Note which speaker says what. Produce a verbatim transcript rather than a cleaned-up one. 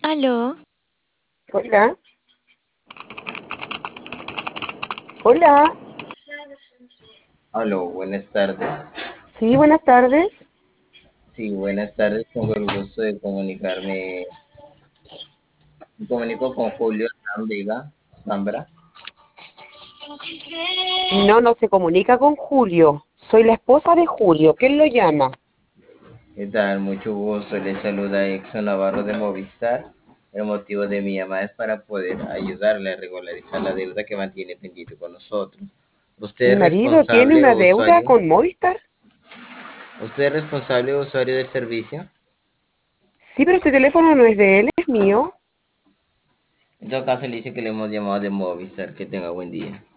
Speaker 1: Aló,
Speaker 2: Hola, hola.
Speaker 3: Aló, buenas tardes.
Speaker 2: Sí, buenas tardes.
Speaker 3: Sí, buenas tardes. Tengo el gusto de comunicarme. Me comunico con Julio Hernán Vega Zambra.
Speaker 2: No, no se comunica con Julio. Soy la esposa de Julio. ¿Quién lo llama?
Speaker 3: ¿Qué tal? Mucho gusto. Le saluda Exxon Navarro de Movistar. El motivo de mi llamada es para poder ayudarle a regularizar la deuda que mantiene pendiente con nosotros. ¿Usted
Speaker 2: Mi
Speaker 3: es
Speaker 2: marido tiene
Speaker 3: responsable
Speaker 2: una
Speaker 3: o
Speaker 2: deuda
Speaker 3: usuario?
Speaker 2: con Movistar.
Speaker 3: ¿Usted es responsable o usuario del servicio?
Speaker 2: Sí, pero este teléfono no es de él, es mío.
Speaker 3: En todo caso, le dice que le hemos llamado de Movistar. Que tenga buen día.